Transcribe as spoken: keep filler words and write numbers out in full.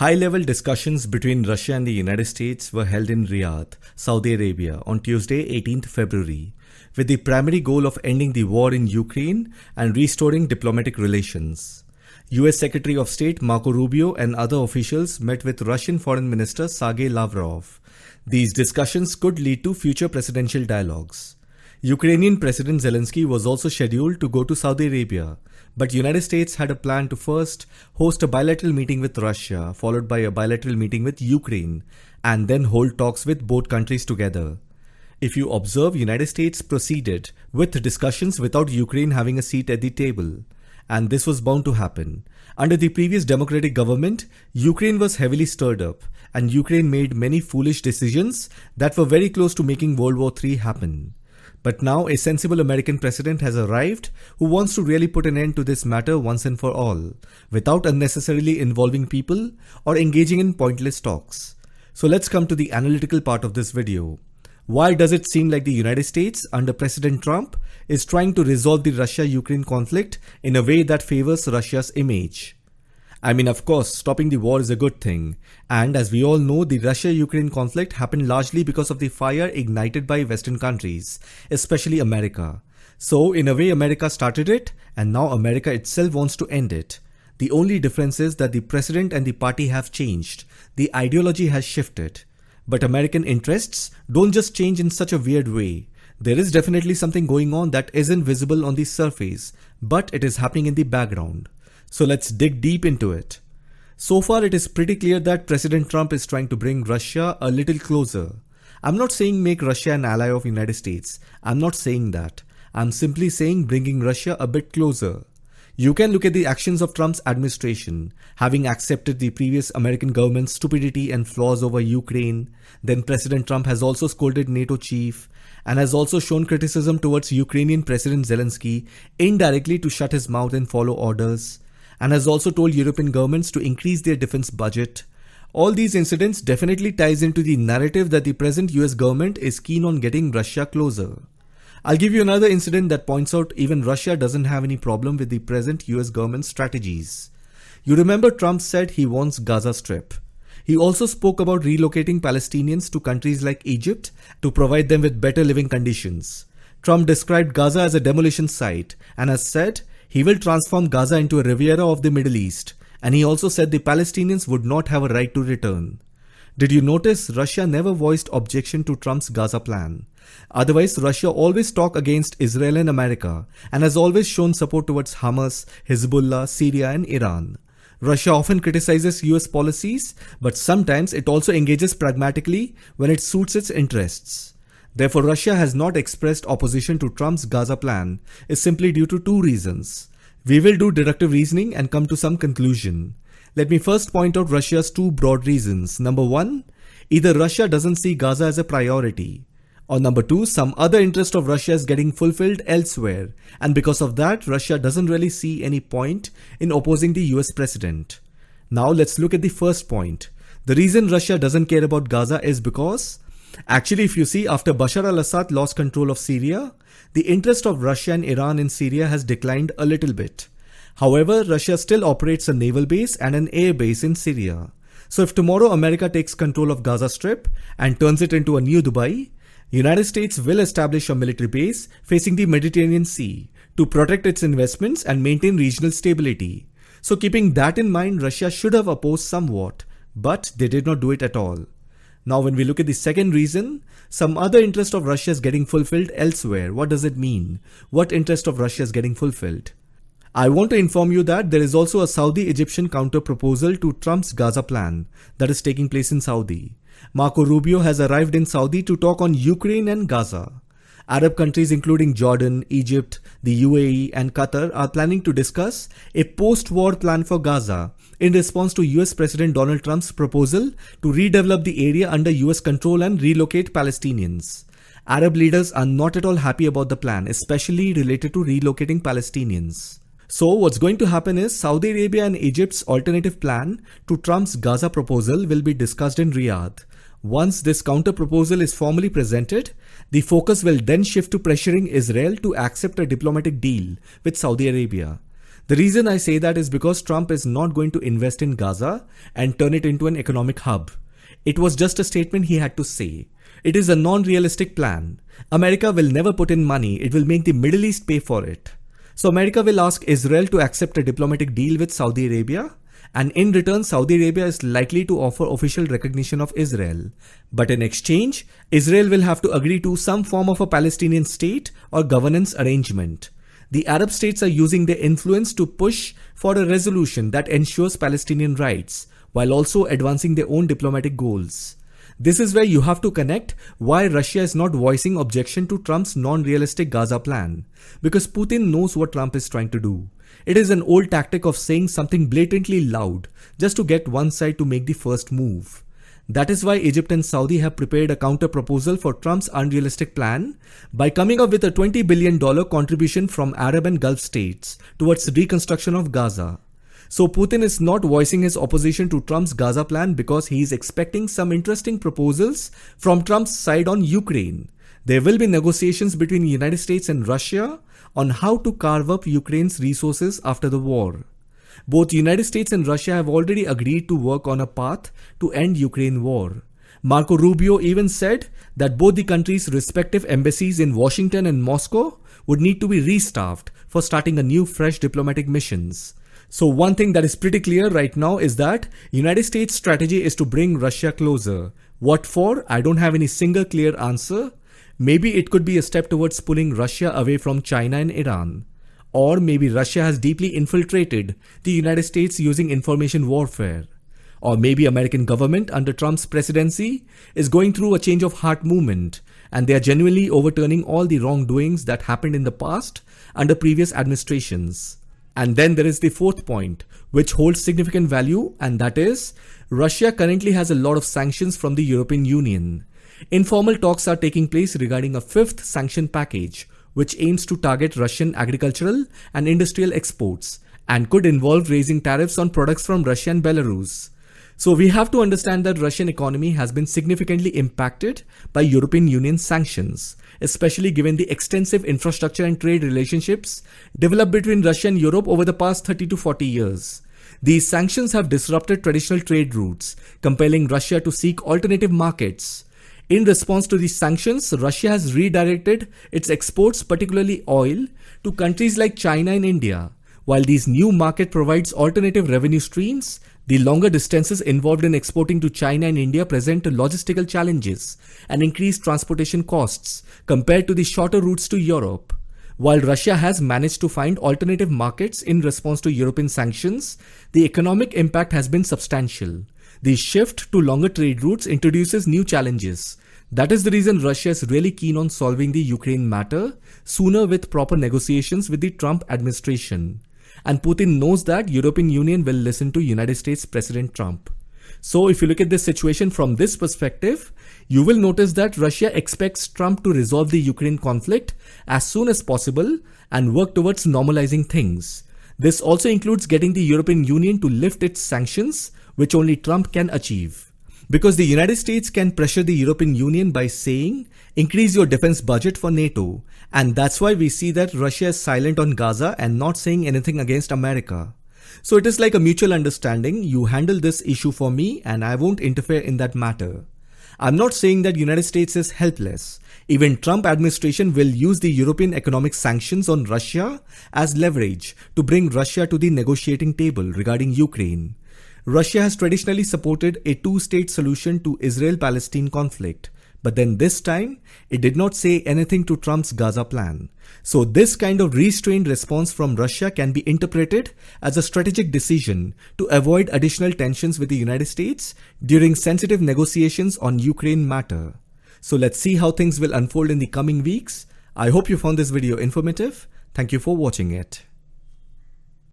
High-level discussions between Russia and the United States were held in Riyadh, Saudi Arabia on Tuesday, eighteenth February, with the primary goal of ending the war in Ukraine and restoring diplomatic relations. U S Secretary of State Marco Rubio and other officials met with Russian Foreign Minister Sergei Lavrov. These discussions could lead to future presidential dialogues. Ukrainian President Zelensky was also scheduled to go to Saudi Arabia, but United States had a plan to first host a bilateral meeting with Russia, followed by a bilateral meeting with Ukraine, and then hold talks with both countries together. If you observe, United States proceeded with discussions without Ukraine having a seat at the table. And this was bound to happen. Under the previous democratic government, Ukraine was heavily stirred up, and Ukraine made many foolish decisions that were very close to making World War Three happen. But now a sensible American president has arrived who wants to really put an end to this matter once and for all, without unnecessarily involving people or engaging in pointless talks. So let's come to the analytical part of this video. Why does it seem like the United States, under President Trump, is trying to resolve the Russia-Ukraine conflict in a way that favors Russia's image? I mean, of course, stopping the war is a good thing. And as we all know, the Russia-Ukraine conflict happened largely because of the fire ignited by Western countries, especially America. So, in a way, America started it, and now America itself wants to end it. The only difference is that the president and the party have changed. The ideology has shifted. But American interests don't just change in such a weird way. There is definitely something going on that isn't visible on the surface, but it is happening in the background. So let's dig deep into it. So far, it is pretty clear that President Trump is trying to bring Russia a little closer. I'm not saying make Russia an ally of the United States. I'm not saying that. I'm simply saying bringing Russia a bit closer. You can look at the actions of Trump's administration, having accepted the previous American government's stupidity and flaws over Ukraine. Then President Trump has also scolded NATO chief and has also shown criticism towards Ukrainian President Zelensky indirectly to shut his mouth and follow orders, and has also told European governments to increase their defense budget. All these incidents definitely ties into the narrative that the present U S government is keen on getting Russia closer. I'll give you another incident that points out even Russia doesn't have any problem with the present U S government strategies. You remember Trump said he wants Gaza Strip. He also spoke about relocating Palestinians to countries like Egypt to provide them with better living conditions. Trump described Gaza as a demolition site and has said he will transform Gaza into a Riviera of the Middle East, and he also said the Palestinians would not have a right to return. Did you notice Russia never voiced objection to Trump's Gaza plan? Otherwise, Russia always talked against Israel and America and has always shown support towards Hamas, Hezbollah, Syria and Iran. Russia often criticizes U S policies, but sometimes it also engages pragmatically when it suits its interests. Therefore, Russia has not expressed opposition to Trump's Gaza plan is simply due to two reasons. We will do deductive reasoning and come to some conclusion. Let me first point out Russia's two broad reasons. Number one, either Russia doesn't see Gaza as a priority, or number two, some other interest of Russia is getting fulfilled elsewhere, and because of that, Russia doesn't really see any point in opposing the U S president. Now let's look at the first point. The reason Russia doesn't care about Gaza is because, actually, if you see, after Bashar al-Assad lost control of Syria, the interest of Russia and Iran in Syria has declined a little bit. However, Russia still operates a naval base and an air base in Syria. So if tomorrow America takes control of Gaza Strip and turns it into a new Dubai, United States will establish a military base facing the Mediterranean Sea to protect its investments and maintain regional stability. So keeping that in mind, Russia should have opposed somewhat, but they did not do it at all. Now when we look at the second reason, some other interest of Russia is getting fulfilled elsewhere. What does it mean? What interest of Russia is getting fulfilled? I want to inform you that there is also a Saudi-Egyptian counter-proposal to Trump's Gaza plan that is taking place in Saudi. Marco Rubio has arrived in Saudi to talk on Ukraine and Gaza. Arab countries including Jordan, Egypt, the U A E and Qatar are planning to discuss a post-war plan for Gaza in response to U S President Donald Trump's proposal to redevelop the area under U S control and relocate Palestinians. Arab leaders are not at all happy about the plan, especially related to relocating Palestinians. So what's going to happen is Saudi Arabia and Egypt's alternative plan to Trump's Gaza proposal will be discussed in Riyadh. Once this counter-proposal is formally presented, the focus will then shift to pressuring Israel to accept a diplomatic deal with Saudi Arabia. The reason I say that is because Trump is not going to invest in Gaza and turn it into an economic hub. It was just a statement he had to say. It is a non-realistic plan. America will never put in money, it will make the Middle East pay for it. So America will ask Israel to accept a diplomatic deal with Saudi Arabia, and in return Saudi Arabia is likely to offer official recognition of Israel. But in exchange, Israel will have to agree to some form of a Palestinian state or governance arrangement. The Arab states are using their influence to push for a resolution that ensures Palestinian rights, while also advancing their own diplomatic goals. This is where you have to connect why Russia is not voicing objection to Trump's non-realistic Gaza plan. Because Putin knows what Trump is trying to do. It is an old tactic of saying something blatantly loud just to get one side to make the first move. That is why Egypt and Saudi have prepared a counter-proposal for Trump's unrealistic plan by coming up with a twenty billion dollars contribution from Arab and Gulf states towards the reconstruction of Gaza. So Putin is not voicing his opposition to Trump's Gaza plan because he is expecting some interesting proposals from Trump's side on Ukraine. There will be negotiations between the United States and Russia on how to carve up Ukraine's resources after the war. Both the United States and Russia have already agreed to work on a path to end Ukraine war. Marco Rubio even said that both the countries' respective embassies in Washington and Moscow would need to be restaffed for starting a new fresh diplomatic missions. So one thing that is pretty clear right now is that United States' strategy is to bring Russia closer. What for? I don't have any single clear answer. Maybe it could be a step towards pulling Russia away from China and Iran. Or maybe Russia has deeply infiltrated the United States using information warfare. Or maybe American government under Trump's presidency is going through a change of heart movement and they are genuinely overturning all the wrongdoings that happened in the past under previous administrations. And then there is the fourth point, which holds significant value, and that is, Russia currently has a lot of sanctions from the European Union. Informal talks are taking place regarding a fifth sanction package, which aims to target Russian agricultural and industrial exports, and could involve raising tariffs on products from Russia and Belarus. So we have to understand that Russian economy has been significantly impacted by European Union sanctions, especially given the extensive infrastructure and trade relationships developed between Russia and Europe over the past thirty to forty years. These sanctions have disrupted traditional trade routes, compelling Russia to seek alternative markets. In response to these sanctions, Russia has redirected its exports, particularly oil, to countries like China and India. While these new market provides alternative revenue streams, the longer distances involved in exporting to China and India present logistical challenges and increased transportation costs compared to the shorter routes to Europe. While Russia has managed to find alternative markets in response to European sanctions, the economic impact has been substantial. The shift to longer trade routes introduces new challenges. That is the reason Russia is really keen on solving the Ukraine matter sooner with proper negotiations with the Trump administration. And Putin knows that European Union will listen to United States President Trump. So if you look at this situation from this perspective, you will notice that Russia expects Trump to resolve the Ukraine conflict as soon as possible and work towards normalizing things. This also includes getting the European Union to lift its sanctions, which only Trump can achieve. Because the United States can pressure the European Union by saying, increase your defense budget for NATO. And that's why we see that Russia is silent on Gaza and not saying anything against America. So it is like a mutual understanding, you handle this issue for me and I won't interfere in that matter. I'm not saying that United States is helpless. Even Trump administration will use the European economic sanctions on Russia as leverage to bring Russia to the negotiating table regarding Ukraine. Russia has traditionally supported a two-state solution to Israel-Palestine conflict, but then this time, it did not say anything to Trump's Gaza plan. So this kind of restrained response from Russia can be interpreted as a strategic decision to avoid additional tensions with the United States during sensitive negotiations on Ukraine matter. So let's see how things will unfold in the coming weeks. I hope you found this video informative. Thank you for watching it.